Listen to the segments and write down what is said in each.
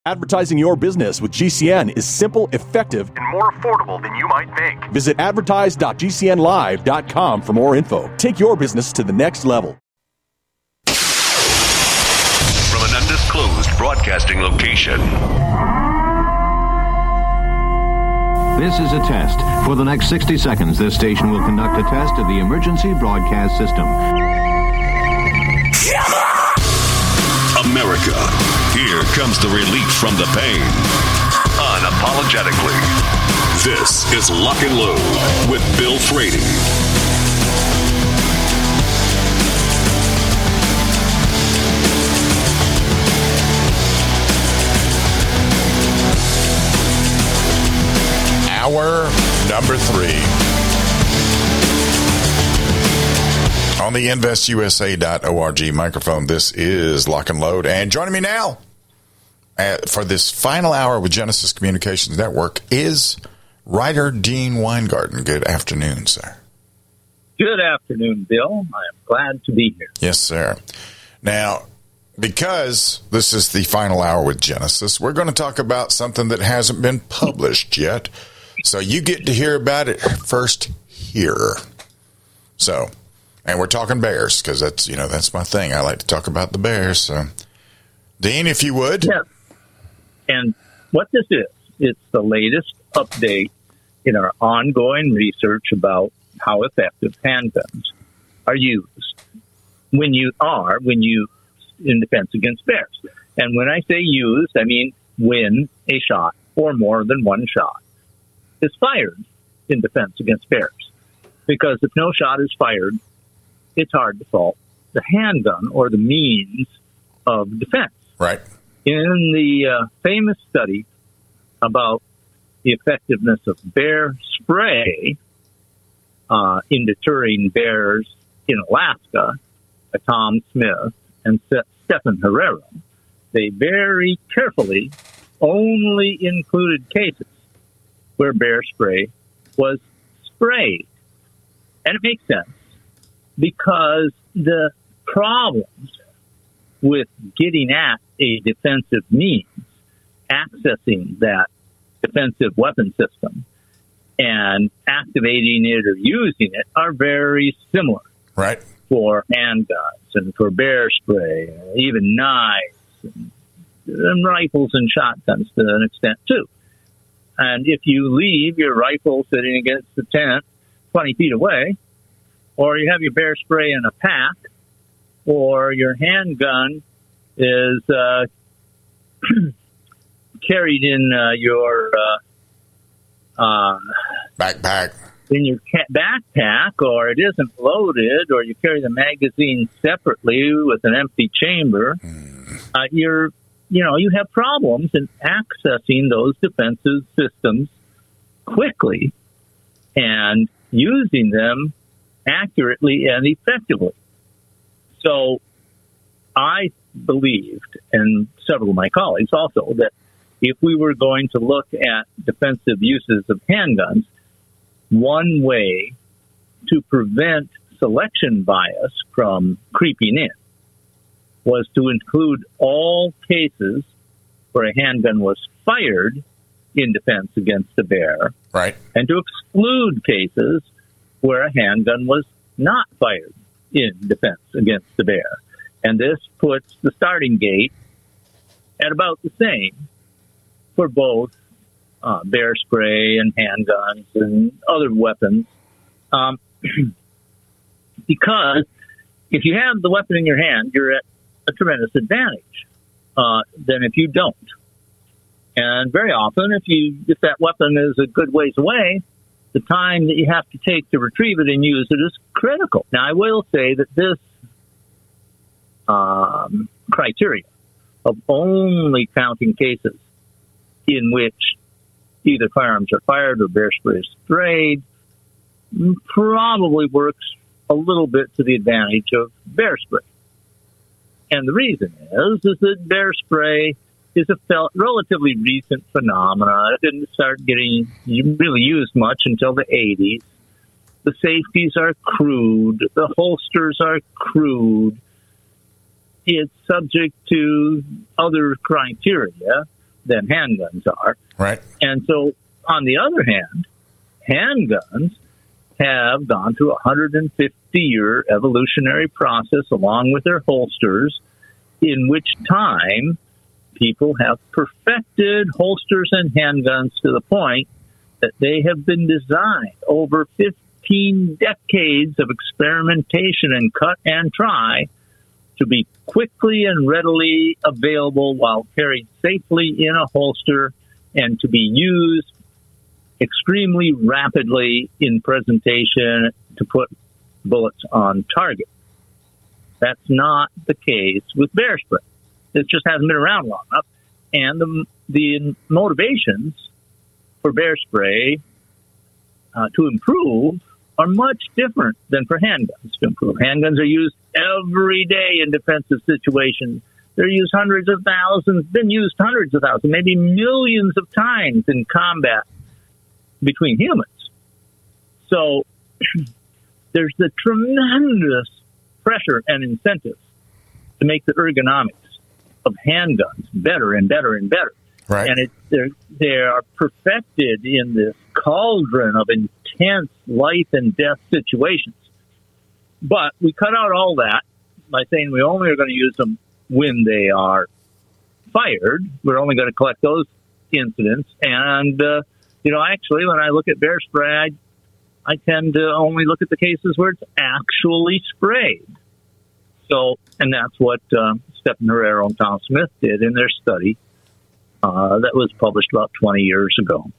Advertising your business with GCN is simple, effective, and more affordable than you might think. Visit advertise.gcnlive.com for more info. Take your business to the next level. From an undisclosed broadcasting location. This is a test. For the next 60 seconds, this station will conduct a test of the emergency broadcast system. America, here comes the relief from the pain. Unapologetically. This is Lock and Load with Bill Frady. Hour number 3. On the investusa.org microphone, this is Lock and Load. And joining me now for this final hour with Genesis Communications Network is writer Dean Weingarten. Good afternoon, sir. Good afternoon, Bill. I am glad to be here. Yes, sir. Now, because this is the final hour with Genesis, we're going to talk about something that hasn't been published yet. So you get to hear about it first here. So... and we're talking Bears because that's my thing. I like to talk about the Bears. So, Dean, if you would. Yeah. And what this is, it's the latest update in our ongoing research about how effective handguns are used in defense against bears. And when I say used, I mean when a shot or more than one shot is fired in defense against bears. Because if no shot is fired, it's hard to fault the handgun or the means of defense. Right. In the famous study about the effectiveness of bear spray in deterring bears in Alaska by Tom Smith and Stephen Herrera, they very carefully only included cases where bear spray was sprayed. And it makes sense, because the problems with getting at a defensive means, accessing that defensive weapon system, and activating it or using it are very similar. Right. For handguns and for bear spray, even knives, and rifles and shotguns to an extent, too. And if you leave your rifle sitting against the tent 20 feet away, or you have your bear spray in a pack, or your handgun is carried in your backpack, in your backpack, or it isn't loaded, or you carry the magazine separately with an empty chamber, you have problems in accessing those defensive systems quickly and using them accurately and effectively. So I believed, and several of my colleagues also, that if we were going to look at defensive uses of handguns, one way to prevent selection bias from creeping in was to include all cases where a handgun was fired in defense against a bear, right, and to exclude cases where a handgun was not fired in defense against the bear. And this puts the starting gate at about the same for both bear spray and handguns and other weapons. Because if you have the weapon in your hand, you're at a tremendous advantage than if you don't. And very often, if that weapon is a good ways away, the time that you have to take to retrieve it and use it is critical. Now, I will say that this criteria of only counting cases in which either firearms are fired or bear spray is sprayed probably works a little bit to the advantage of bear spray. And the reason is that bear spray is a relatively recent phenomenon. It didn't start getting really used much until the 80s. The safeties are crude. The holsters are crude. It's subject to other criteria than handguns are. Right. And so, on the other hand, handguns have gone through a 150-year evolutionary process along with their holsters, in which time people have perfected holsters and handguns to the point that they have been designed over 15 decades of experimentation and cut and try to be quickly and readily available while carried safely in a holster and to be used extremely rapidly in presentation to put bullets on target. That's not the case with bear spray. It just hasn't been around long enough. And the motivations for bear spray to improve are much different than for handguns to improve. Handguns are used every day in defensive situations. They're used hundreds of thousands, maybe millions of times in combat between humans. So there's the tremendous pressure and incentive to make the ergonomics of handguns better and better and better. Right. And they are perfected in this cauldron of intense life and death situations. But we cut out all that by saying we only are going to use them when they are fired. We're only going to collect those incidents. And, actually, when I look at bear spray, I tend to only look at the cases where it's actually sprayed. So, and that's what Stephen Herrero and Tom Smith did in their study that was published about 20 years ago.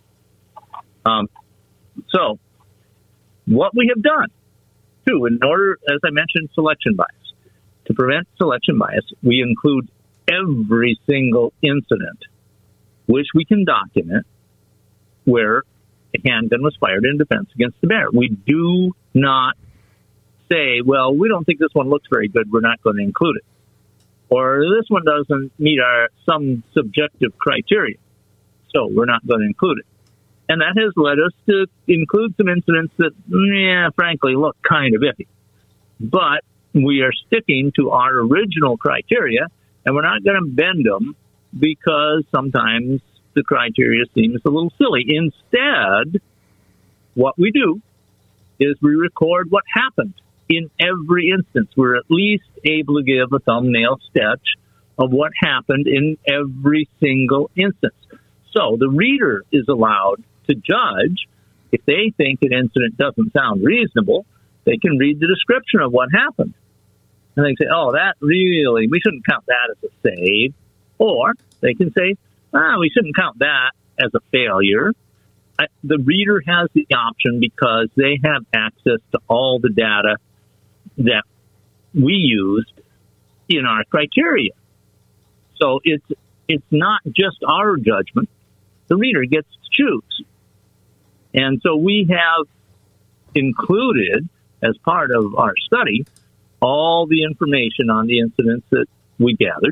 So, what we have done, too, in order, as I mentioned, selection bias. To prevent selection bias, we include every single incident which we can document where a handgun was fired in defense against the bear. We do not say, well, we don't think this one looks very good, we're not going to include it. Or this one doesn't meet some subjective criteria, so we're not going to include it. And that has led us to include some incidents that, frankly, look kind of iffy. But we are sticking to our original criteria, and we're not going to bend them because sometimes the criteria seems a little silly. Instead, what we do is we record what happened in every instance. We're at least able to give a thumbnail sketch of what happened in every single instance. So the reader is allowed to judge. If they think an incident doesn't sound reasonable, they can read the description of what happened. And they say, oh, that really, we shouldn't count that as a save. Or they can say, we shouldn't count that as a failure. The reader has the option because they have access to all the data that we used in our criteria. So it's not just our judgment. The reader gets to choose. And so we have included, as part of our study, all the information on the incidents that we gathered.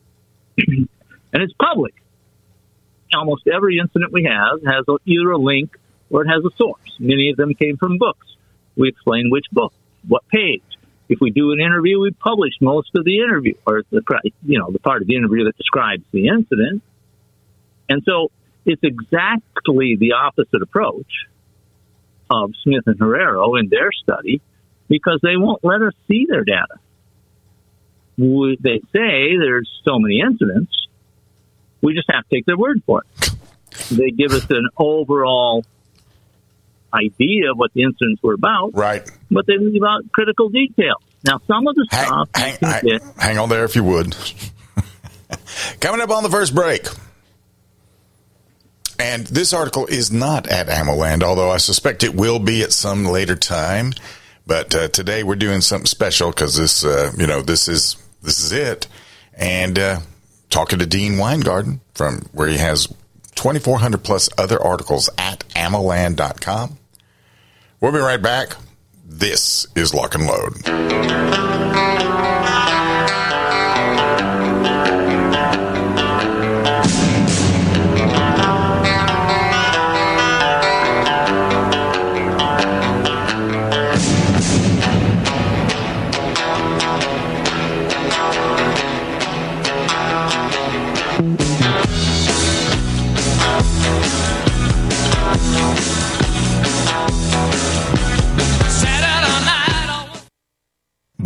And it's public. Almost every incident we have has either a link or it has a source. Many of them came from books. We explain which book, what page. If we do an interview, we publish most of the interview, or the part of the interview that describes the incident. And so it's exactly the opposite approach of Smith and Herrero in their study, because they won't let us see their data. They say there's so many incidents, we just have to take their word for it. They give us an overall idea of what the incidents were about, right? But they leave out critical details. Now, some of the stuff... Hang on there if you would. Coming up on the first break. And this article is not at AmmoLand, although I suspect it will be at some later time. But today we're doing something special because this, this is it. And talking to Dean Weingarten from where he has 2,400 plus other articles at AmmoLand.com. We'll be right back. This is Lock and Load.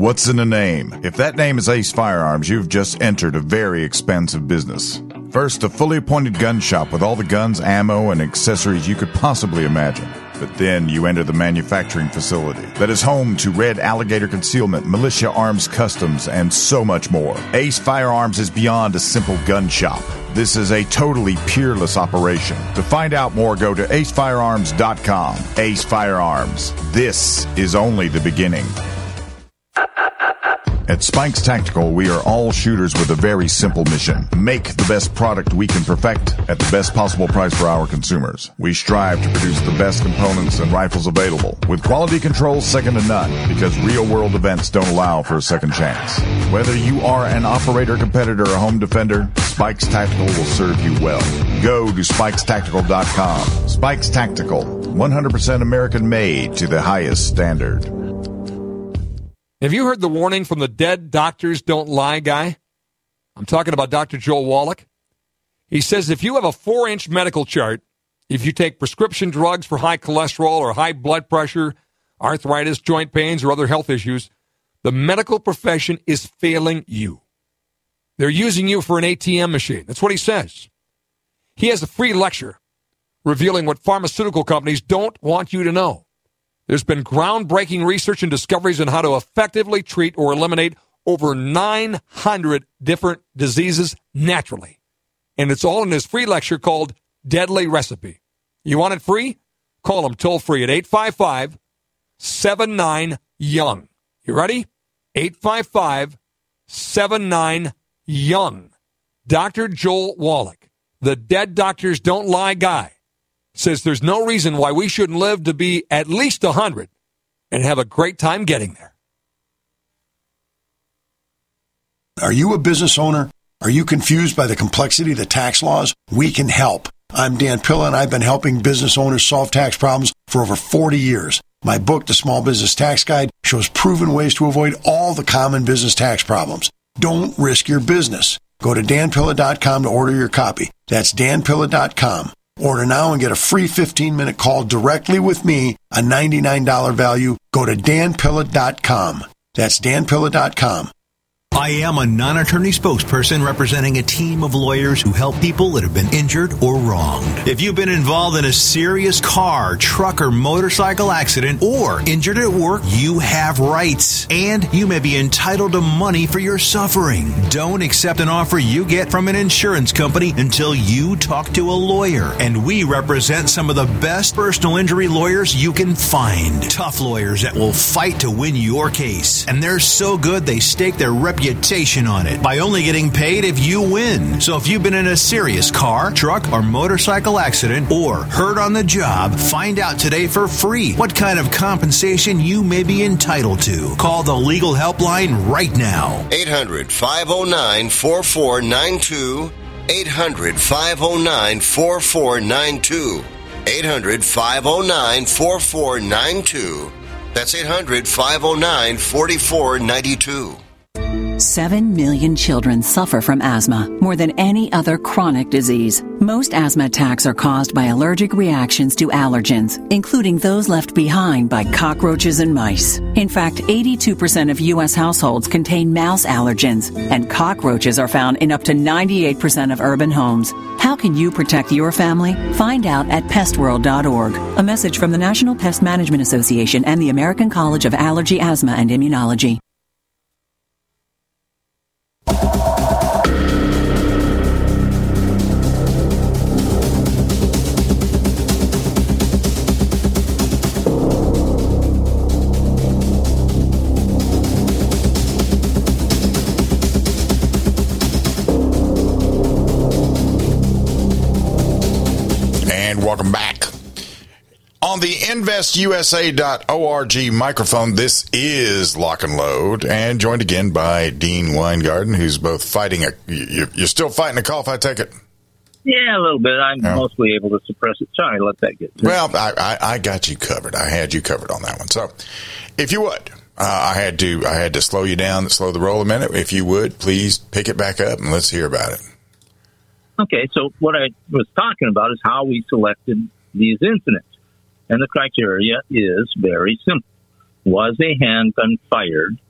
What's in a name? If that name is Ace Firearms, you've just entered a very expensive business. First, a fully appointed gun shop with all the guns, ammo, and accessories you could possibly imagine. But then you enter the manufacturing facility that is home to Red Alligator Concealment, Militia Arms Customs, and so much more. Ace Firearms is beyond a simple gun shop. This is a totally peerless operation. To find out more, go to acefirearms.com. Ace Firearms. This is only the beginning. At Spikes Tactical, we are all shooters with a very simple mission. Make the best product we can perfect at the best possible price for our consumers. We strive to produce the best components and rifles available, with quality controls second to none, because real-world events don't allow for a second chance. Whether you are an operator, competitor, or home defender, Spikes Tactical will serve you well. Go to spikestactical.com. Spikes Tactical, 100% American-made to the highest standard. Have you heard the warning from the dead doctors don't lie guy? I'm talking about Dr. Joel Wallach. He says if you have a 4-inch medical chart, if you take prescription drugs for high cholesterol or high blood pressure, arthritis, joint pains, or other health issues, the medical profession is failing you. They're using you for an ATM machine. That's what he says. He has a free lecture revealing what pharmaceutical companies don't want you to know. There's been groundbreaking research and discoveries on how to effectively treat or eliminate over 900 different diseases naturally. And it's all in his free lecture called Deadly Recipe. You want it free? Call him toll free at 855-79-YOUNG. You ready? 855-79-YOUNG. Dr. Joel Wallach, the Dead Doctors Don't Lie guy, says there's no reason why we shouldn't live to be at least 100 and have a great time getting there. Are you a business owner? Are you confused by the complexity of the tax laws? We can help. I'm Dan Pilla, and I've been helping business owners solve tax problems for over 40 years. My book, The Small Business Tax Guide, shows proven ways to avoid all the common business tax problems. Don't risk your business. Go to danpilla.com to order your copy. That's danpilla.com. Order now and get a free 15-minute call directly with me, a $99 value. Go to danpilla.com. That's danpilla.com. I am a non-attorney spokesperson representing a team of lawyers who help people that have been injured or wronged. If you've been involved in a serious car, truck, or motorcycle accident or injured at work, you have rights, and you may be entitled to money for your suffering. Don't accept an offer you get from an insurance company until you talk to a lawyer, and we represent some of the best personal injury lawyers you can find. Tough lawyers that will fight to win your case, and they're so good they stake their reputation on it by only getting paid if you win. So if you've been in a serious car, truck, or motorcycle accident or hurt on the job, find out today for free what kind of compensation you may be entitled to. Call the legal helpline right now. 800-509-4492. 800-509-4492. 800-509-4492. That's 800-509-4492. 7 million children suffer from asthma, more than any other chronic disease. Most asthma attacks are caused by allergic reactions to allergens, including those left behind by cockroaches and mice. In fact, 82% of U.S. households contain mouse allergens, and cockroaches are found in up to 98% of urban homes. How can you protect your family? Find out at pestworld.org. A message from the National Pest Management Association and the American College of Allergy, Asthma, and Immunology. Welcome back. On the investusa.org microphone, this is Lock and Load, and joined again by Dean Weingarten, who's both fighting you're still fighting a cough, I take it? Yeah, a little bit. I'm mostly able to suppress it. Sorry, let that get through. Well, I got you covered. I had you covered on that one. So, if you would, I had to slow you down, slow the roll a minute. If you would, please pick it back up and let's hear about it. Okay, so what I was talking about is how we selected these incidents. And the criteria is very simple. Was a handgun fired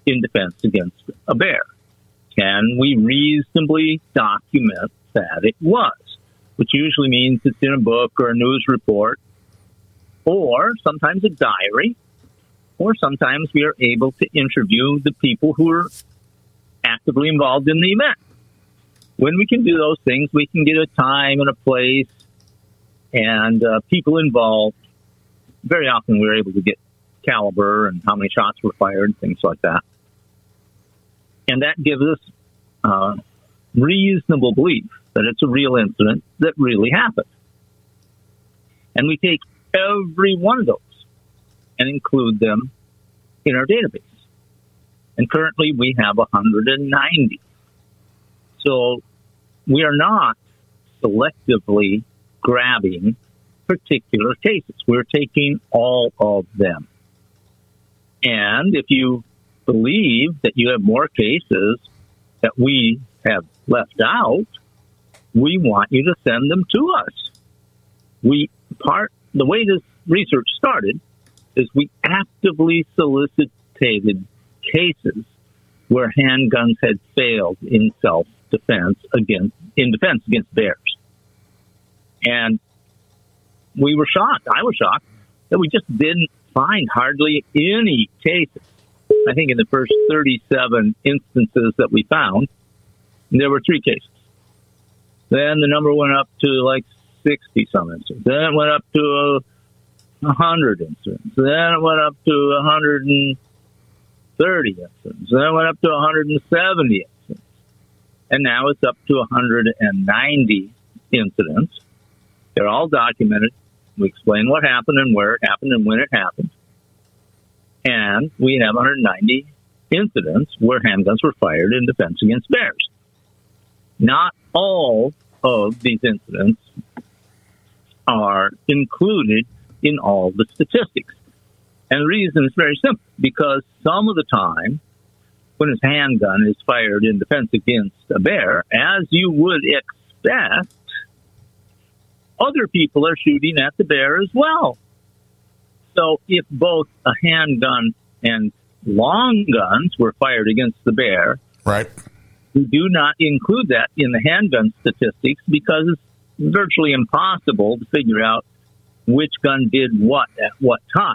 in defense against a bear? Can we reasonably document that it was? Which usually means it's in a book or a news report, or sometimes a diary, or sometimes we are able to interview the people who are actively involved in the event. When we can do those things, we can get a time and a place and people involved. Very often we're able to get caliber and how many shots were fired, things like that. And that gives us reasonable belief that it's a real incident that really happened. And we take every one of those and include them in our database. And currently we have 190. So we are not selectively grabbing particular cases. We're taking all of them. And if you believe that you have more cases that we have left out, we want you to send them to us. The way this research started is we actively solicited cases where handguns had failed in self-defense in defense against bears. And we were shocked. I was shocked that we just didn't find hardly any cases. I think in the first 37 instances that we found, there were 3 cases. Then the number went up to like 60-some incidents. Then it went up to 100 incidents. Then it went up to 130 incidents. Then it went up to 170 incidents. And now it's up to 190 incidents. They're all documented. We explain what happened and where it happened and when it happened. And we have 190 incidents where handguns were fired in defense against bears. Not all of these incidents are included in all the statistics. And the reason is very simple, because some of the time when a handgun is fired in defense against a bear, as you would expect, other people are shooting at the bear as well. So if both a handgun and long guns were fired against the bear, right, we do not include that in the handgun statistics because it's virtually impossible to figure out which gun did what at what time.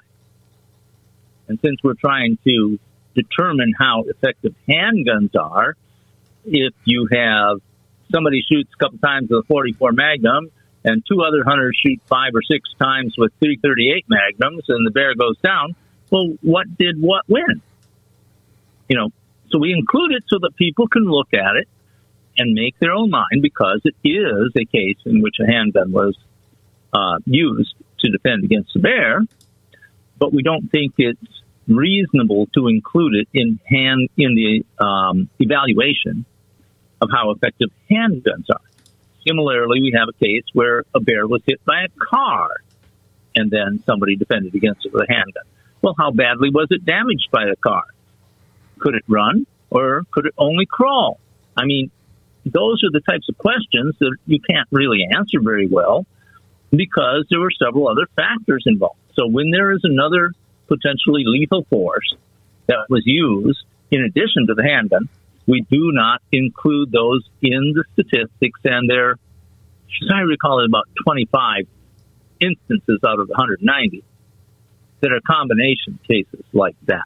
And since we're trying to determine how effective handguns are, if you have somebody shoots a couple times with a .44 Magnum and 2 other hunters shoot 5 or 6 times with .338 Magnums and the bear goes down, well, what did what win? So we include it so that people can look at it and make their own mind, because it is a case in which a handgun was used to defend against the bear, but we don't think it's reasonable to include it in the evaluation of how effective handguns are. Similarly, we have a case where a bear was hit by a car and then somebody defended against it with a handgun. Well, how badly was it damaged by the car? Could it run or could it only crawl? I mean, those are the types of questions that you can't really answer very well because there were several other factors involved. So when there is another potentially lethal force that was used in addition to the handgun, we do not include those in the statistics, and there, as I recall, about 25 instances out of the 190 that are combination cases like that.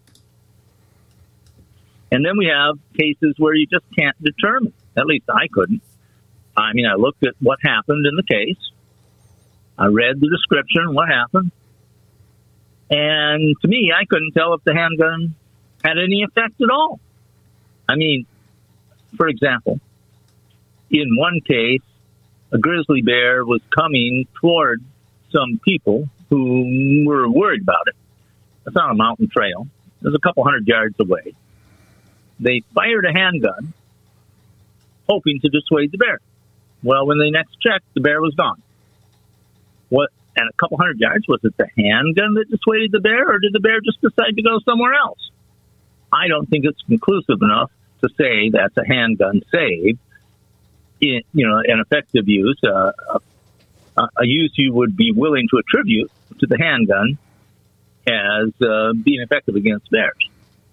And then we have cases where you just can't determine. At least I couldn't. I mean, I looked at what happened in the case. I read the description, what happened. And to me, I couldn't tell if the handgun had any effect at all. I mean, for example, in one case, a grizzly bear was coming toward some people who were worried about it. It's on a mountain trail. It was a couple 100 yards away. They fired a handgun, hoping to dissuade the bear. Well, when they next checked, the bear was gone. What? And a couple 100 yards, was it the handgun that dissuaded the bear, or did the bear just decide to go somewhere else? I don't think it's conclusive enough to say that's a handgun save. An effective use, a use you would be willing to attribute to the handgun as being effective against bears.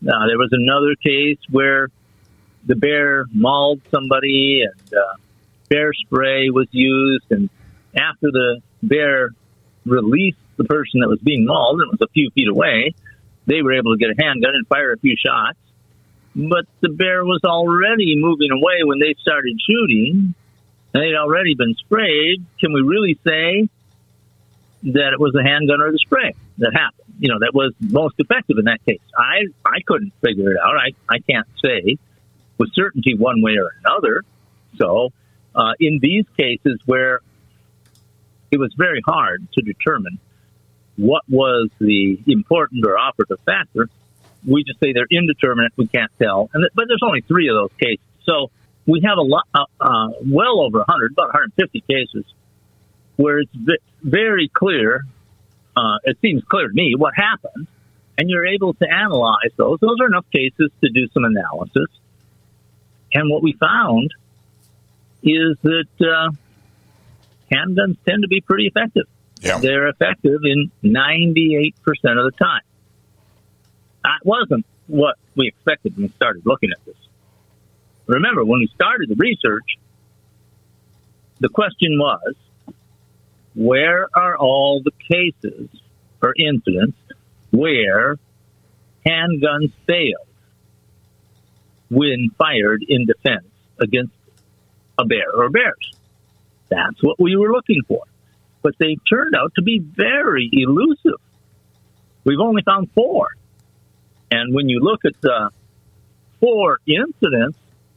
There was another case where the bear mauled somebody and bear spray was used. And after the bear released the person that was being mauled, and it was a few feet away, they were able to get a handgun and fire a few shots. But the bear was already moving away when they started shooting, and they'd already been sprayed. Can we really say that it was the handgun or the spray that happened? That was most effective in that case. I couldn't figure it out. I can't say with certainty one way or another. So in these cases where it was very hard to determine what was the important or operative factor, we just say they're indeterminate. We can't tell. But there's only 3 of those cases. So we have a lot, well over 100, about 150 cases where it's very clear. It seems clear to me what happened, and you're able to analyze those. Those are enough cases to do some analysis. And what we found is that handguns tend to be pretty effective. Yeah. They're effective in 98% of the time. That wasn't what we expected when we started looking at this. Remember, when we started the research, the question was, where are all the cases or incidents where handguns failed when fired in defense against a bear or bears? That's what we were looking for. But they turned out to be very elusive. We've only found 4. And when you look at the 4 incidents,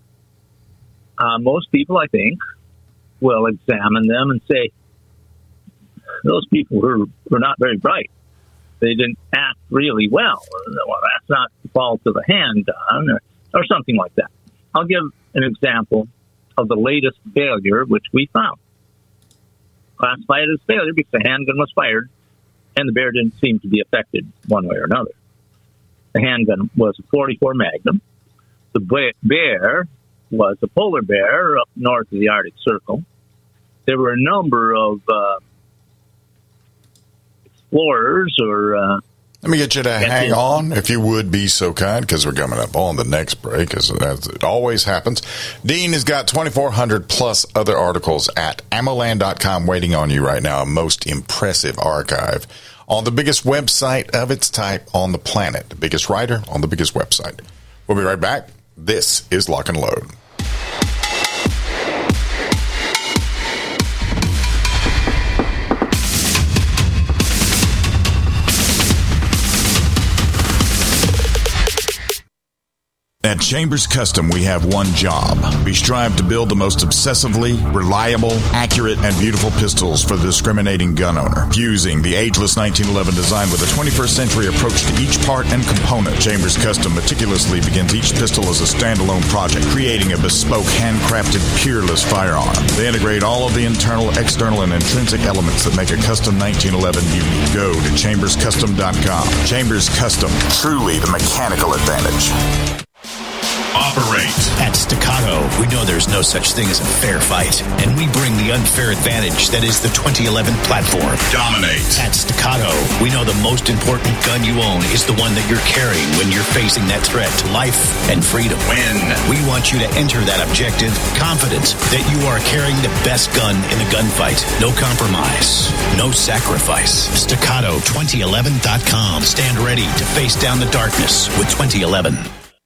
most people, I think, will examine them and say, those people were not very bright. They didn't act really well. Well, that's not the fault of the handgun or something like that. I'll give an example of the latest failure, which we found. Classified as failure because the handgun was fired and the bear didn't seem to be affected one way or another. The handgun was a .44 Magnum. The bear was a polar bear up north of the Arctic Circle. There were a number of explorers or... Let me get you to hang on, if you would be so kind, because we're coming up on the next break, as it always happens. Dean has got 2,400 plus other articles at AmmoLand.com waiting on you right now, a most impressive archive on the biggest website of its type on the planet, the biggest writer on the biggest website. We'll be right back. This is Lock and Load. At Chambers Custom, we have one job. We strive to build the most obsessively reliable, accurate, and beautiful pistols for the discriminating gun owner. Fusing the ageless 1911 design with a 21st century approach to each part and component, Chambers Custom meticulously begins each pistol as a standalone project, creating a bespoke, handcrafted, peerless firearm. They integrate all of the internal, external, and intrinsic elements that make a custom 1911 unique. Go to chamberscustom.com. Chambers Custom, truly the mechanical advantage. Operate. At Staccato, we know there's no such thing as a fair fight, and we bring the unfair advantage that is the 2011 platform. Dominate. At Staccato, we know the most important gun you own is the one that you're carrying when you're facing that threat to life and freedom. Win. We want you to enter that objective confident that you are carrying the best gun in the gunfight. No compromise. No sacrifice. Staccato2011.com. Stand ready to face down the darkness with 2011.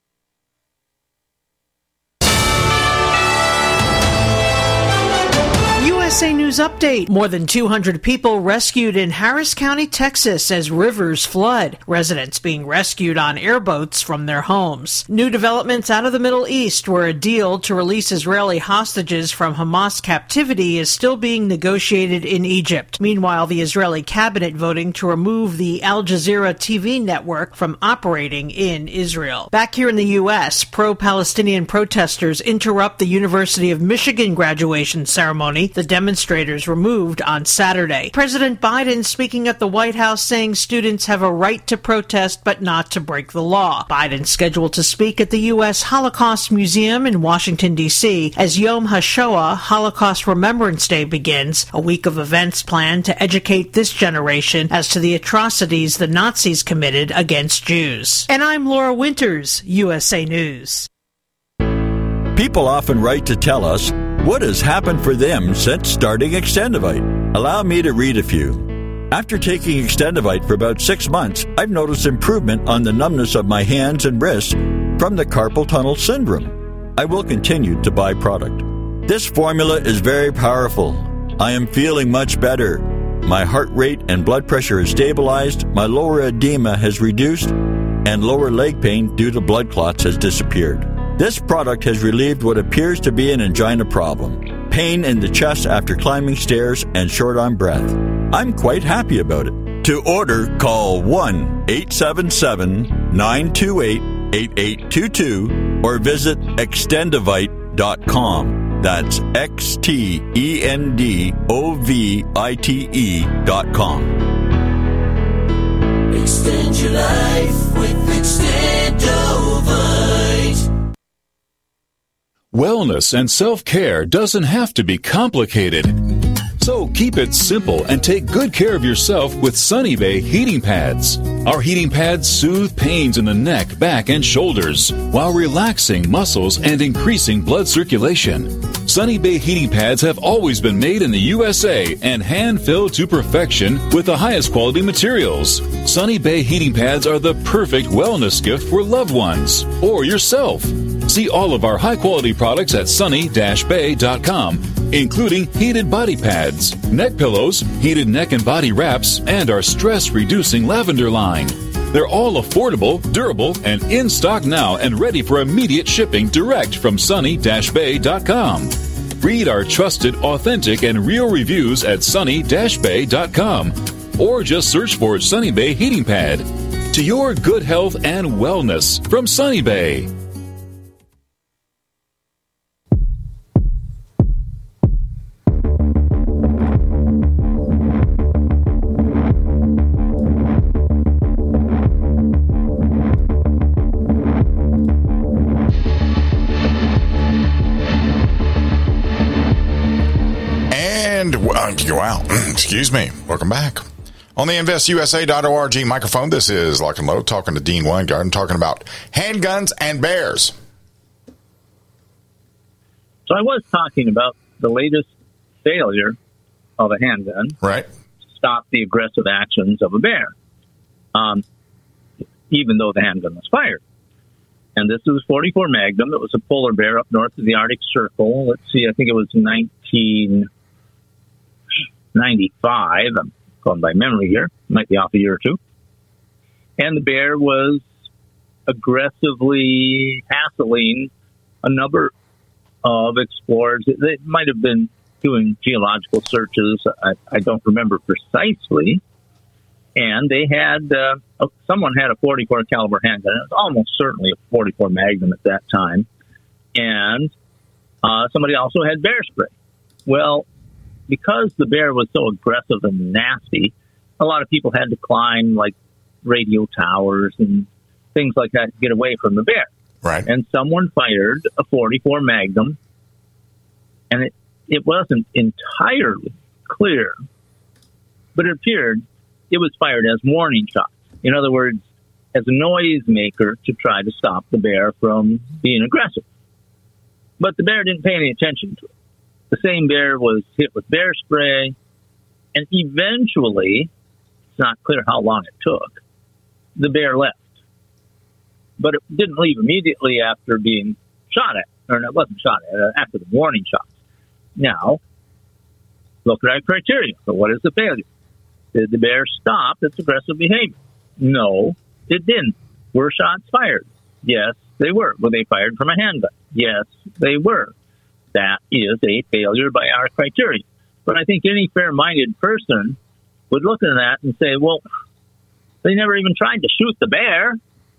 USA News Update. More than 200 people rescued in Harris County, Texas as rivers flood. Residents being rescued on airboats from their homes. New developments out of the Middle East, where a deal to release Israeli hostages from Hamas captivity is still being negotiated in Egypt. Meanwhile, the Israeli cabinet voting to remove the Al Jazeera TV network from operating in Israel. Back here in the U.S., pro-Palestinian protesters interrupt the University of Michigan graduation ceremony. The demonstrators removed on Saturday. President Biden speaking at the White House saying students have a right to protest but not to break the law. Biden scheduled to speak at the U.S. Holocaust Museum in Washington, D.C. as Yom HaShoah, Holocaust Remembrance Day, begins, a week of events planned to educate this generation as to the atrocities the Nazis committed against Jews. And I'm Laura Winters, USA News. People often write to tell us what has happened for them since starting Extendivite. Allow me to read a few. After taking Extendivite for about 6 months, I've noticed improvement on the numbness of my hands and wrists from the carpal tunnel syndrome. I will continue to buy product. This formula is very powerful. I am feeling much better. My heart rate and blood pressure has stabilized, my lower edema has reduced, and lower leg pain due to blood clots has disappeared. This product has relieved what appears to be an angina problem, pain in the chest after climbing stairs, and short on breath. I'm quite happy about it. To order, call 1-877-928-8822 or visit extendivite.com. That's XTENDOVITE.com. Extend your life with Extendovite. Wellness and self-care doesn't have to be complicated. So keep it simple and take good care of yourself with Sunny Bay heating pads. Our heating pads soothe pains in the neck, back, and shoulders while relaxing muscles and increasing blood circulation. Sunny Bay heating pads have always been made in the USA and hand-filled to perfection with the highest quality materials. Sunny Bay heating pads are the perfect wellness gift for loved ones or yourself. See all of our high-quality products at sunny-bay.com, including heated body pads, neck pillows, heated neck and body wraps, and our stress-reducing lavender line. They're all affordable, durable, and in stock now and ready for immediate shipping direct from sunny-bay.com. Read our trusted, authentic, and real reviews at sunny-bay.com or just search for Sunny Bay Heating Pad. To your good health and wellness from Sunny Bay. Wow. Excuse me. Welcome back. On the InvestUSA.org microphone, this is Lock and Load talking to Dean Weingarten, talking about handguns and bears. So I was talking about the latest failure of a handgun. Right. To stop the aggressive actions of a bear, even though the handgun was fired. And this was 44 Magnum. It was a polar bear up north of the Arctic Circle. Let's see, I think it was 1995. I'm going by memory here. Might be off a year or two. And the bear was aggressively hassling a number of explorers. They might have been doing geological searches. I don't remember precisely. And they had, someone had a 44 caliber handgun. It was almost certainly a 44 Magnum at that time. And somebody also had bear spray. Well, because the bear was so aggressive and nasty, a lot of people had to climb like radio towers and things like that to get away from the bear. Right. And someone fired a 44 Magnum, and it wasn't entirely clear, but it appeared it was fired as warning shots. In other words, as a noise maker to try to stop the bear from being aggressive. But the bear didn't pay any attention to it. The same bear was hit with bear spray, and eventually, it's not clear how long it took, the bear left. But it didn't leave immediately after being shot at, or it wasn't shot at, after the warning shots. Now, look at our criteria. So what is the failure? Did the bear stop its aggressive behavior? No, it didn't. Were shots fired? Yes, they were. Were they fired from a handgun? Yes, they were. That is a failure by our criteria. But I think any fair-minded person would look at that and say, well, they never even tried to shoot the bear.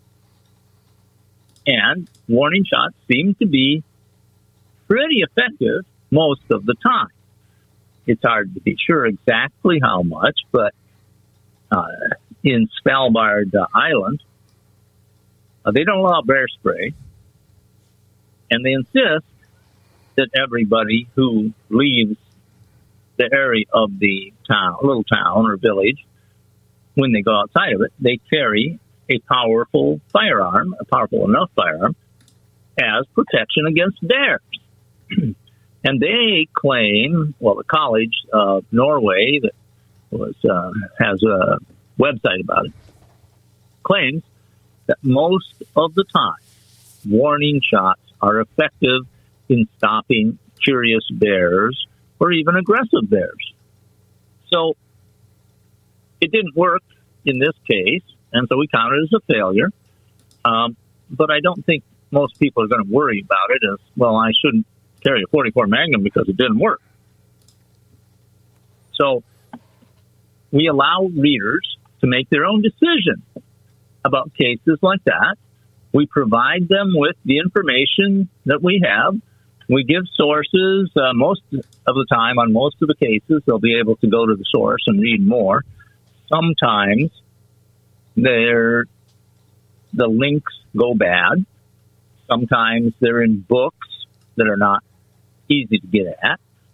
And warning shots seem to be pretty effective most of the time. it's hard to be sure exactly how much, but in Svalbard Island, they don't allow bear spray, and they insist that everybody who leaves the area of the town, little town or village, when they go outside of it, they carry a powerful firearm, a powerful enough firearm, as protection against bears. And they claim, well, the College of Norway that has a website about it, claims that most of the time, warning shots are effective in stopping curious bears or even aggressive bears. So it didn't work in this case, and so we count it as a failure. But I don't think most people are going to worry about it as, well, I shouldn't carry a .44 Magnum because it didn't work. So we allow readers to make their own decision about cases like that. We provide them with the information that we have. We give sources. Most of the time, on most of the cases, they'll be able to go to the source and read more. Sometimes the links go bad. Sometimes they're in books that are not easy to get at.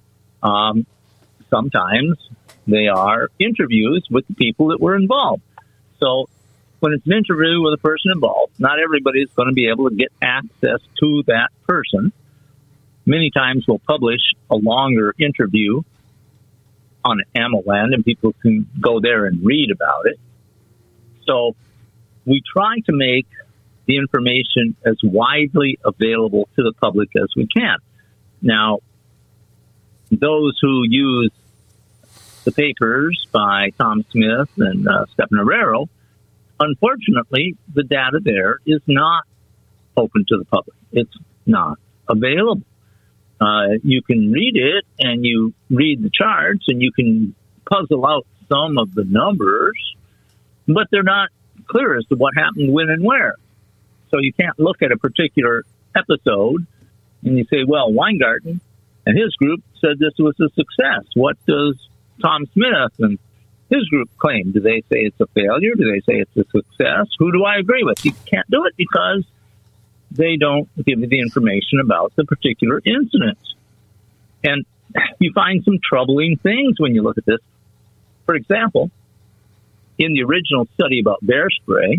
Sometimes they are interviews with the people that were involved. So when it's an interview with a person involved, not everybody is going to be able to get access to that person. Many times we'll publish a longer interview on AmmoLand, and people can go there and read about it. So we try to make the information as widely available to the public as we can. Now, those who use the papers by Tom Smith and Stephen Herrero, unfortunately, the data there is not open to the public. It's not available. You can read it, and you read the charts, and you can puzzle out some of the numbers, but they're not clear as to what happened when and where. So you can't look at a particular episode and you say, well, Weingarten and his group said this was a success. What does Tom Smith and his group claim? Do they say it's a failure? Do they say it's a success? Who do I agree with? You can't do it because they don't give you the information about the particular incident. And you find some troubling things when you look at this. For example, in the original study about bear spray,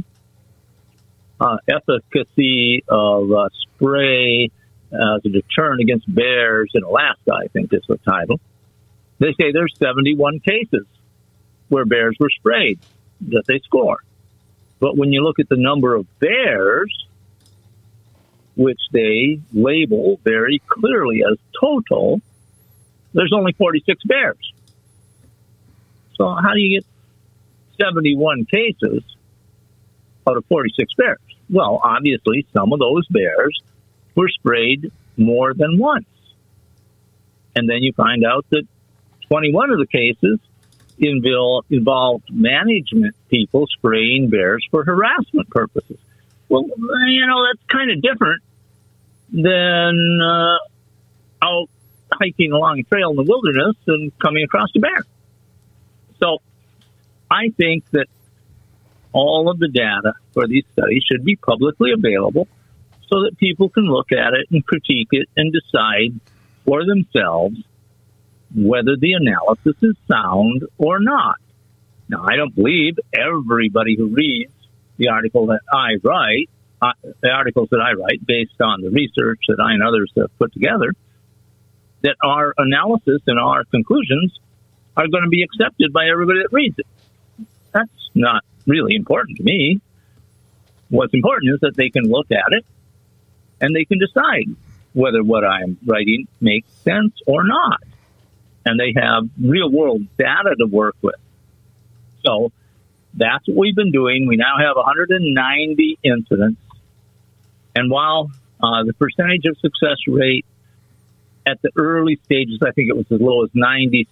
efficacy of spray as a deterrent against bears in Alaska, I think is the title. They say there's 71 cases where bears were sprayed that they score. But when you look at the number of bears, which they label very clearly as total, there's only 46 bears. So how do you get 71 cases out of 46 bears? Well, obviously, some of those bears were sprayed more than once. And then you find out that 21 of the cases involved management people spraying bears for harassment purposes. Well, that's kind of different than out hiking along a trail in the wilderness and coming across a bear. So I think that all of the data for these studies should be publicly available so that people can look at it and critique it and decide for themselves whether the analysis is sound or not. Now, I don't believe everybody who reads the article that I write, the articles that I write based on the research that I and others have put together, that our analysis and our conclusions are going to be accepted by everybody that reads it. That's not really important to me. What's important is that they can look at it and they can decide whether what I'm writing makes sense or not. And they have real-world data to work with. So that's what we've been doing. We now have 190 incidents. And while the percentage of success rate at the early stages, I think it was as low as 96%,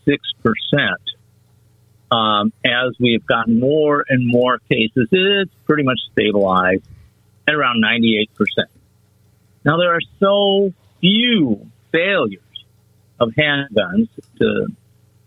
as we have gotten more and more cases, it's pretty much stabilized at around 98%. Now, there are so few failures of handguns to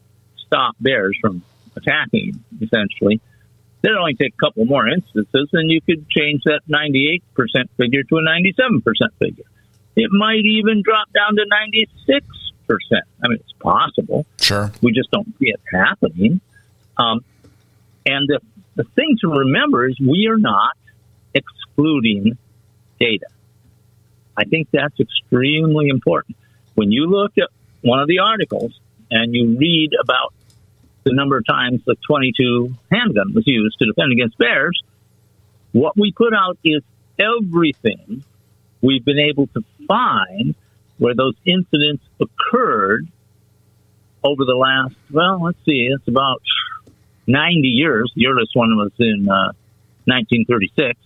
stop bears from attacking, essentially. It'd only take a couple more instances, and you could change that 98% figure to a 97% figure. It might even drop down to 96%. I mean, it's possible. Sure. We just don't see it happening. And the thing to remember is we are not excluding data. I think that's extremely important. When you look at one of the articles and you read about the number of times the .22 handgun was used to defend against bears, what we put out is everything we've been able to find where those incidents occurred over the last, well, let's see, it's about 90 years. The earliest one was in 1936.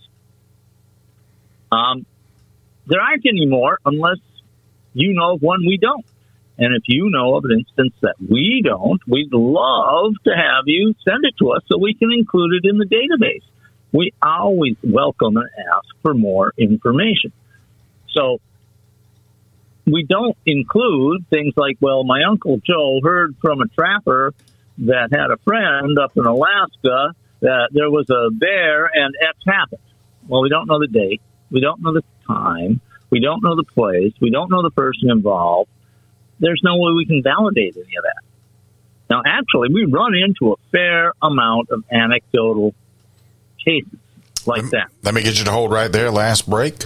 There aren't any more unless you know of one we don't. And if you know of an instance that we don't, we'd love to have you send it to us so we can include it in the database. We always welcome and ask for more information. So we don't include things like, well, my Uncle Joe heard from a trapper that had a friend up in Alaska that there was a bear and X happened. Well, we don't know the date. We don't know the time. We don't know the place. We don't know the person involved. There's no way we can validate any of that. Now, actually, we run into a fair amount of anecdotal cases like that. Let me get you to hold right there. Last break.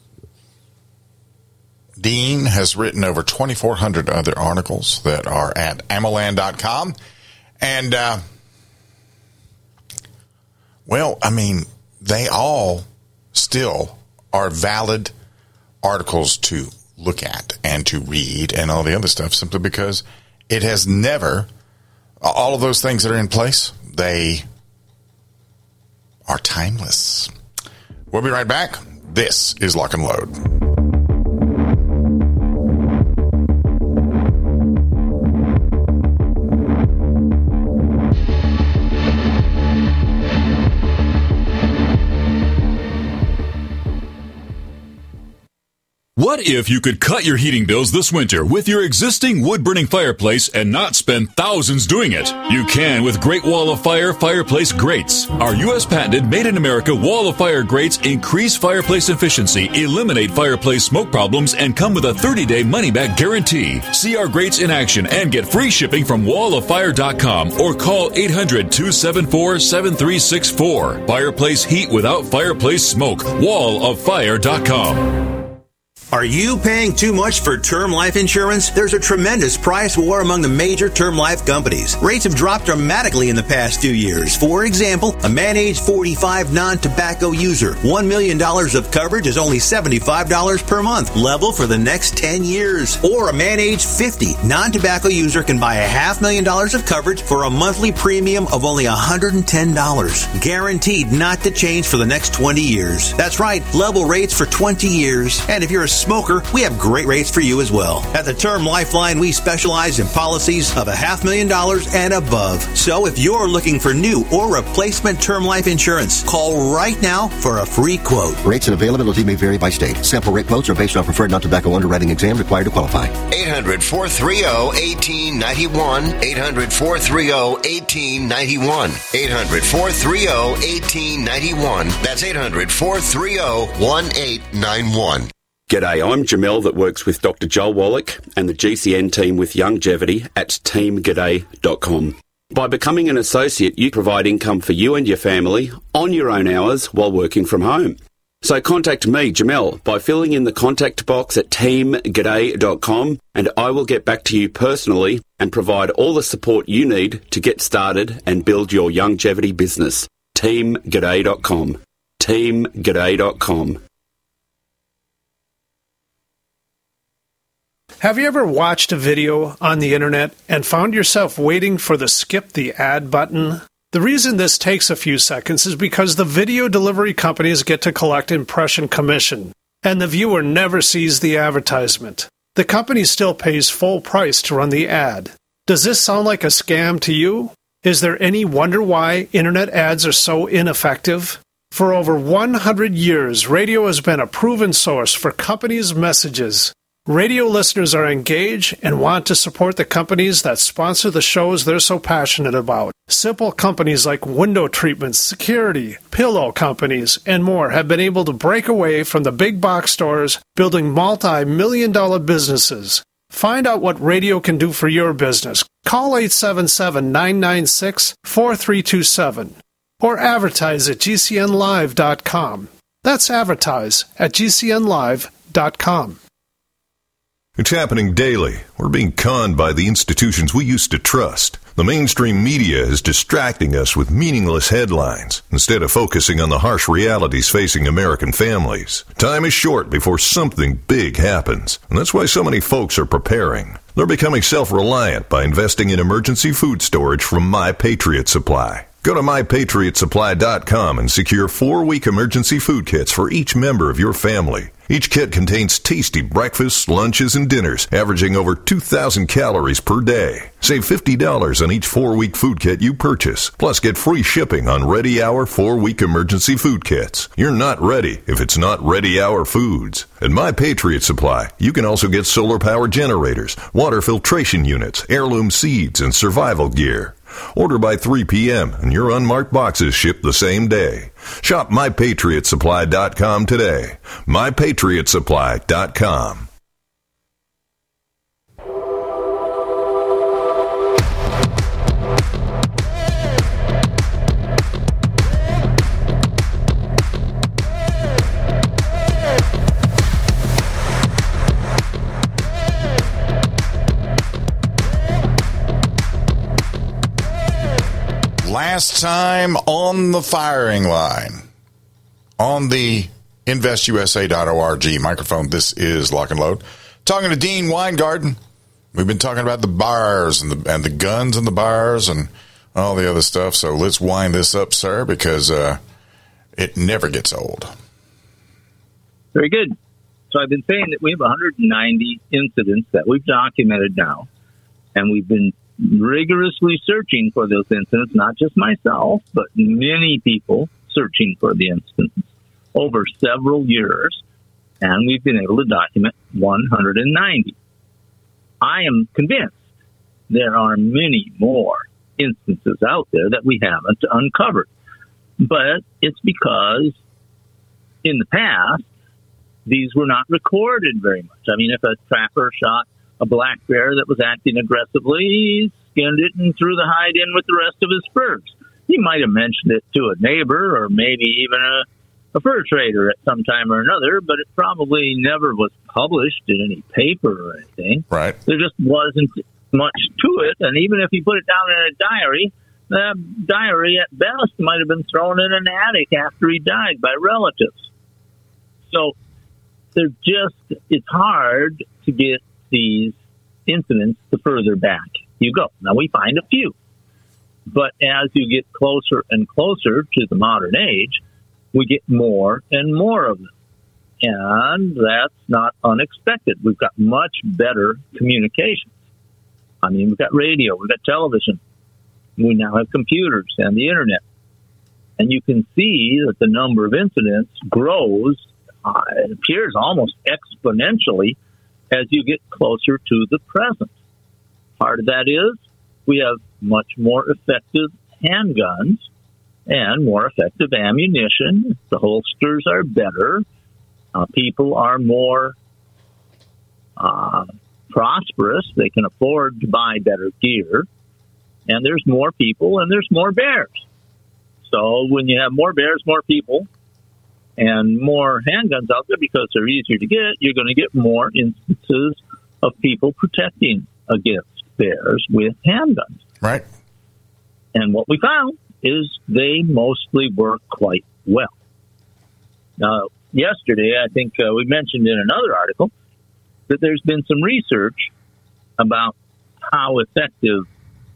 Dean has written over 2,400 other articles that are at ammoland.com. And, well, I mean, they all still are valid articles to look at and to read and all the other stuff, simply because it has never, all of those things that are in place, they are timeless. We'll be right back. This is Lock and Load. What if you could cut your heating bills this winter with your existing wood-burning fireplace and not spend thousands doing it? You can with Great Wall of Fire fireplace grates. Our U.S. patented made-in-America Wall of Fire grates increase fireplace efficiency, eliminate fireplace smoke problems, and come with a 30-day money-back guarantee. See our grates in action and get free shipping from walloffire.com or call 800-274-7364. Fireplace heat without fireplace smoke. walloffire.com. Are you paying too much for term life insurance? There's a tremendous price war among the major term life companies. Rates have dropped dramatically in the past 2 years. For example, a man age 45 non-tobacco user, $1 million of coverage is only $75 per month, level for the next 10 years. Or a man age 50 non-tobacco user can buy $500,000 of coverage for a monthly premium of only $110, guaranteed not to change for the next 20 years. That's right, level rates for 20 years. And if you're a smoker, we have great rates for you as well. At the Term Lifeline, we specialize in policies of $500,000 and above. So if you're looking for new or replacement term life insurance, call right now for a free quote. Rates and availability may vary by state. Sample rate quotes are based on preferred non-tobacco underwriting exam required to qualify. 800-430-1891. 800-430-1891. 800-430-1891. That's 800-430-1891. G'day, I'm Jamel that works with Dr. Joel Wallach and the GCN team with Youngevity at teamg'day.com. By becoming an associate, you provide income for you and your family on your own hours while working from home. So contact me, Jamel, by filling in the contact box at teamg'day.com and I will get back to you personally and provide all the support you need to get started and build your Youngevity business. teamg'day.com. teamg'day.com. Have you ever watched a video on the internet and found yourself waiting for the skip the ad button? The reason this takes a few seconds is because the video delivery companies get to collect impression commission, and the viewer never sees the advertisement. The company still pays full price to run the ad. Does this sound like a scam to you? Is there any wonder why internet ads are so ineffective? For over 100 years, radio has been a proven source for companies' messages. Radio listeners are engaged and want to support the companies that sponsor the shows they're so passionate about. Simple companies like window treatments, security, pillow companies, and more have been able to break away from the big box stores, building multi-million-dollar businesses. Find out what radio can do for your business. Call 877-996-4327 or advertise at GCNlive.com. That's advertise at GCNlive.com. It's happening daily. We're being conned by the institutions we used to trust. The mainstream media is distracting us with meaningless headlines instead of focusing on the harsh realities facing American families. Time is short before something big happens, and that's why so many folks are preparing. They're becoming self-reliant by investing in emergency food storage from My Patriot Supply. Go to MyPatriotSupply.com and secure 4-week emergency food kits for each member of your family. Each kit contains tasty breakfasts, lunches, and dinners, averaging over 2,000 calories per day. Save $50 on each 4-week food kit you purchase. Plus, get free shipping on Ready Hour 4-week emergency food kits. You're not ready if it's not Ready Hour foods. At My Patriot Supply, you can also get solar power generators, water filtration units, heirloom seeds, and survival gear. Order by 3 p.m. and your unmarked boxes ship the same day. Shop MyPatriotSupply.com today. MyPatriotSupply.com. Last time on the firing line, on the InvestUSA.org microphone, this is Lock and Load. Talking to Dean Weingarten. We've been talking about the bars and the guns and the bars and all the other stuff. So let's wind this up, sir, because it never gets old. Very good. So I've been saying that we have 190 incidents that we've documented now, and we've been rigorously searching for those incidents, not just myself, but many people searching for the incidents over several years, and we've been able to document 190. I am convinced there are many more instances out there that we haven't uncovered, but it's because in the past, these were not recorded very much. I mean, if a trapper shot a black bear that was acting aggressively, he skinned it and threw the hide in with the rest of his furs. He might have mentioned it to a neighbor or maybe even a fur trader at some time or another, but it probably never was published in any paper or anything. Right. There just wasn't much to it, and even if he put it down in a diary, that diary at best might have been thrown in an attic after he died by relatives. So it's hard to get these incidents the further back you go. Now, we find a few, but as you get closer and closer to the modern age, we get more and more of them. And that's not unexpected. We've got much better communications. I mean, we've got radio, we've got television, we now have computers and the internet. And you can see that the number of incidents grows, it appears almost exponentially, as you get closer to the present. Part of that is we have much more effective handguns and more effective ammunition. The holsters are better. People are more prosperous. They can afford to buy better gear. And there's more people and there's more bears. So when you have more bears, more people, and more handguns out there because they're easier to get, you're going to get more instances of people protecting against bears with handguns. Right. And what we found is they mostly work quite well. Now, yesterday, I think we mentioned in another article that there's been some research about how effective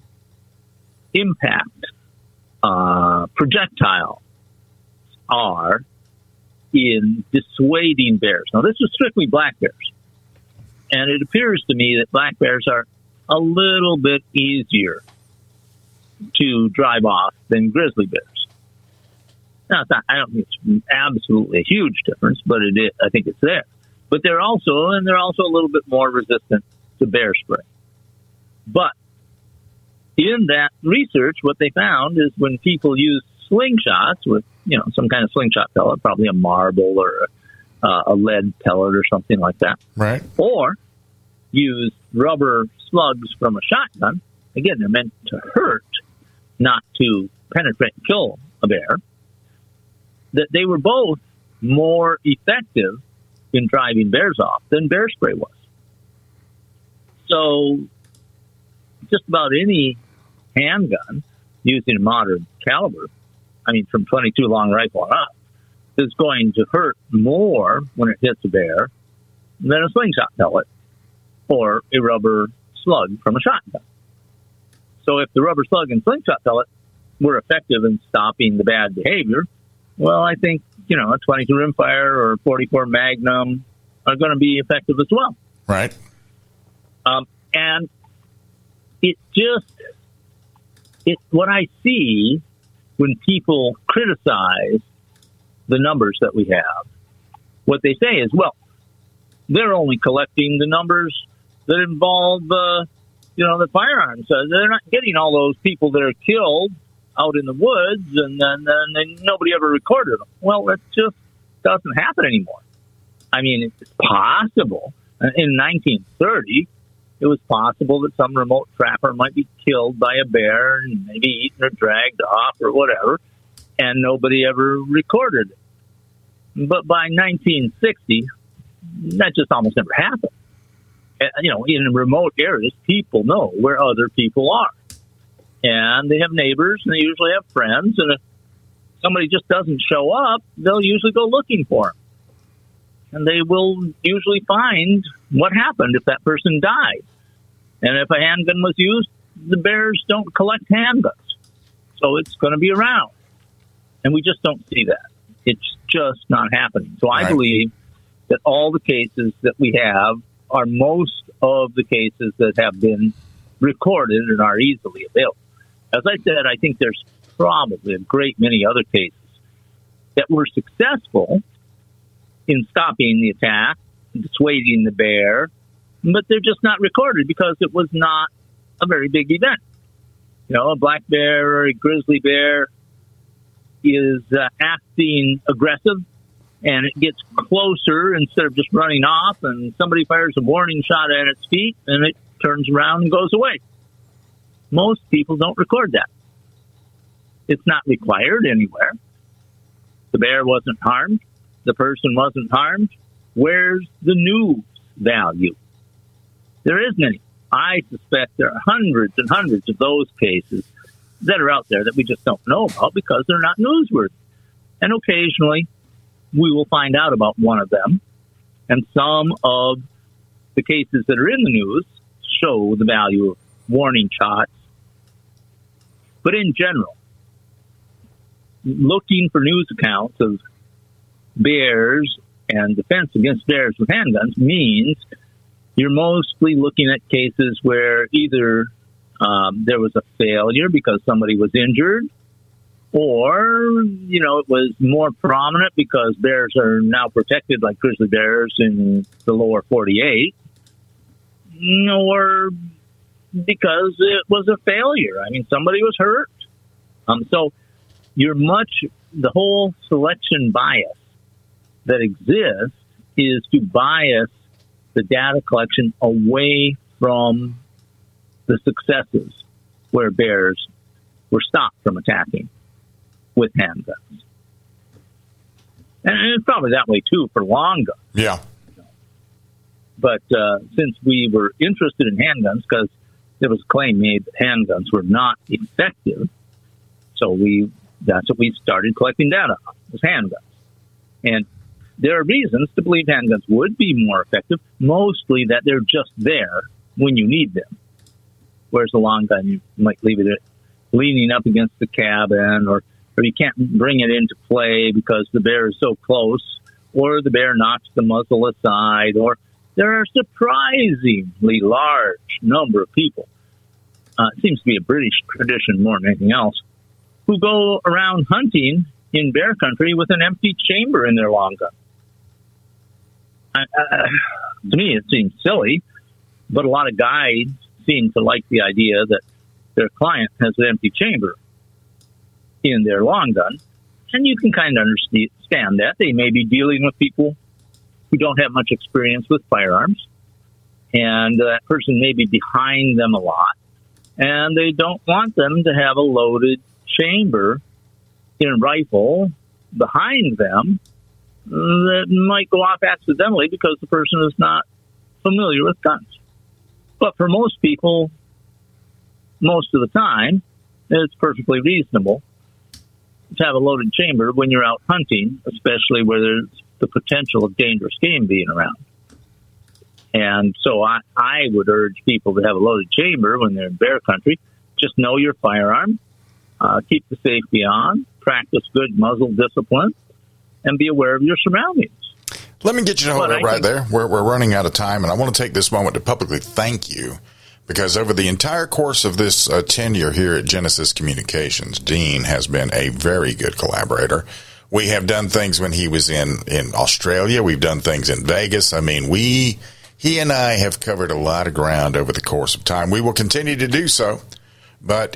impact projectiles are in dissuading bears. Now, this is strictly black bears. And it appears to me that black bears are a little bit easier to drive off than grizzly bears. Now, I don't think it's absolutely a huge difference, but it is, I think it's there. But they're also a little bit more resistant to bear spray. But in that research, what they found is when people use slingshots with, some kind of slingshot pellet, probably a marble or a lead pellet or something like that, right? Or use rubber slugs from a shotgun. Again, they're meant to hurt, not to penetrate and kill a bear. That they were both more effective in driving bears off than bear spray was. So just about any handgun using a modern caliber, from 22 long rifle on up, is going to hurt more when it hits a bear than a slingshot pellet or a rubber slug from a shotgun. So if the rubber slug and slingshot pellet were effective in stopping the bad behavior, well, I think, a 22 rimfire or a 44 Magnum are going to be effective as well. Right. And what I see when people criticize the numbers that we have, what they say is, well, they're only collecting the numbers that involve, the firearms. They're not getting all those people that are killed out in the woods, and then nobody ever recorded them. Well, that just doesn't happen anymore. It's possible. In 1930, it was possible that some remote trapper might be killed by a bear and maybe eaten or dragged off or whatever, and nobody ever recorded it. But by 1960, that just almost never happened. In remote areas, people know where other people are. And they have neighbors, and they usually have friends. And if somebody just doesn't show up, they'll usually go looking for them. And they will usually find what happened if that person died. And if a handgun was used, the bears don't collect handguns. So it's going to be around. And we just don't see that. It's just not happening. So I believe that all the cases that we have are most of the cases that have been recorded and are easily available. As I said, I think there's probably a great many other cases that were successful in stopping the attack, dissuading the bear, but they're just not recorded because it was not a very big event. A black bear or a grizzly bear is acting aggressive, and it gets closer instead of just running off, and somebody fires a warning shot at its feet, and it turns around and goes away. Most people don't record that. It's not required anywhere. The bear wasn't harmed. The person wasn't harmed. Where's the news value? There isn't any. I suspect there are hundreds and hundreds of those cases that are out there that we just don't know about because they're not newsworthy. And occasionally, we will find out about one of them. And some of the cases that are in the news show the value of warning shots. But in general, looking for news accounts of bears and defense against bears with handguns means you're mostly looking at cases where either there was a failure because somebody was injured, or, it was more prominent because bears are now protected like grizzly bears in the lower 48, or because it was a failure. Somebody was hurt. So the whole selection bias that exists is to bias the data collection away from the successes where bears were stopped from attacking with handguns. And it's probably that way, too, for long guns. Yeah. But since we were interested in handguns, because there was a claim made that handguns were not effective, so that's what we started collecting data on, was handguns. And there are reasons to believe handguns would be more effective, mostly that they're just there when you need them. Whereas a long gun, you might leave it leaning up against the cabin, or you can't bring it into play because the bear is so close, or the bear knocks the muzzle aside, or there are a surprisingly large number of people, it seems to be a British tradition more than anything else, who go around hunting in bear country with an empty chamber in their long gun. To me, it seems silly, but a lot of guides seem to like the idea that their client has an empty chamber in their long gun, and you can kind of understand that. They may be dealing with people who don't have much experience with firearms, and that person may be behind them a lot, and they don't want them to have a loaded chamber in a rifle behind them that might go off accidentally because the person is not familiar with guns. But for most people, most of the time, it's perfectly reasonable to have a loaded chamber when you're out hunting, especially where there's the potential of dangerous game being around. And so I would urge people to have a loaded chamber when they're in bear country. Just know your firearm, keep the safety on, practice good muzzle discipline, and be aware of your surroundings. Let me get you to hold it right there. We're running out of time, and I want to take this moment to publicly thank you, because over the entire course of this tenure here at Genesis Communications, Dean has been a very good collaborator. We have done things when he was in Australia. We've done things in Vegas. I mean, he and I have covered a lot of ground over the course of time. We will continue to do so, but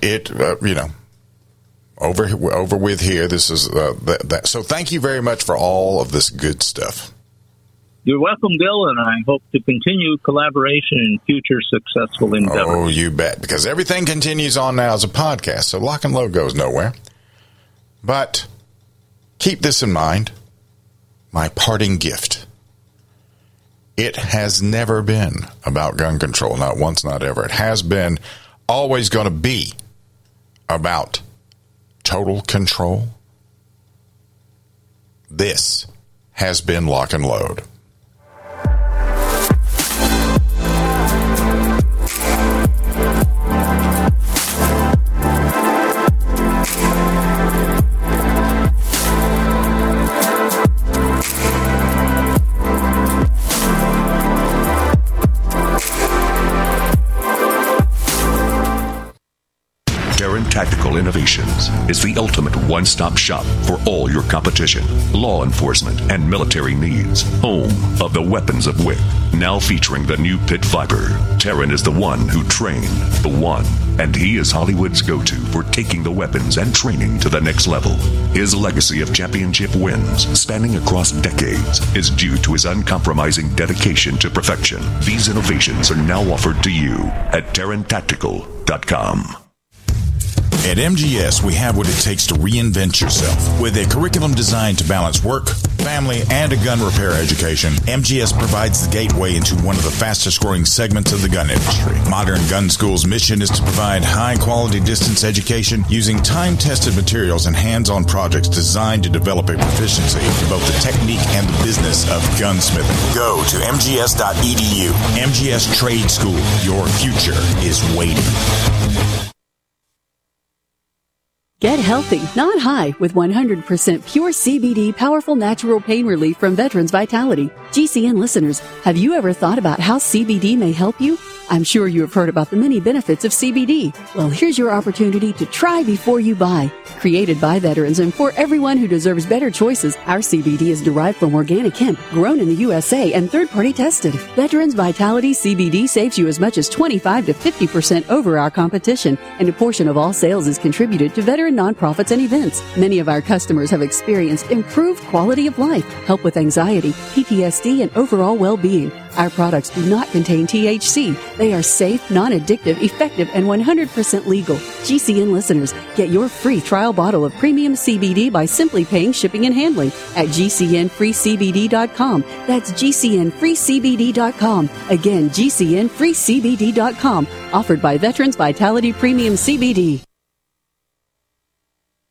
over with here. This is that. So thank you very much for all of this good stuff. You're welcome, Bill, and I hope to continue collaboration in future successful endeavors. Oh, you bet, because everything continues on now as a podcast, so Lock and Load goes nowhere. But keep this in mind, my parting gift. It has never been about gun control, not once, not ever. It has been, always going to be about total control. This has been Lock and Load. Tactical Innovations is the ultimate one-stop shop for all your competition, law enforcement, and military needs. Home of the weapons of Wick. Now featuring the new Pit Viper. Terran is the one who trained the one, and he is Hollywood's go-to for taking the weapons and training to the next level. His legacy of championship wins, spanning across decades, is due to his uncompromising dedication to perfection. These innovations are now offered to you at TerranTactical.com. At MGS, we have what it takes to reinvent yourself. With a curriculum designed to balance work, family, and a gun repair education, MGS provides the gateway into one of the fastest-growing segments of the gun industry. Modern Gun School's mission is to provide high-quality distance education using time-tested materials and hands-on projects designed to develop a proficiency in both the technique and the business of gunsmithing. Go to mgs.edu. MGS Trade School. Your future is waiting. Get healthy, not high, with 100% pure CBD powerful natural pain relief from Veterans Vitality. GCN listeners, have you ever thought about how CBD may help you? I'm sure you have heard about the many benefits of CBD. Well, here's your opportunity to try before you buy. Created by veterans and for everyone who deserves better choices, our CBD is derived from organic hemp, grown in the USA and third-party tested. Veterans Vitality CBD saves you as much as 25 to 50% over our competition, and a portion of all sales is contributed to veteran nonprofits and events. Many of our customers have experienced improved quality of life, help with anxiety, PTSD, and overall well-being. Our products do not contain THC. They are safe, non-addictive, effective, and 100% legal. GCN listeners, get your free trial bottle of premium CBD by simply paying shipping and handling at GCNFreeCBD.com. That's GCNFreeCBD.com. Again, GCNFreeCBD.com. Offered by Veterans Vitality Premium CBD.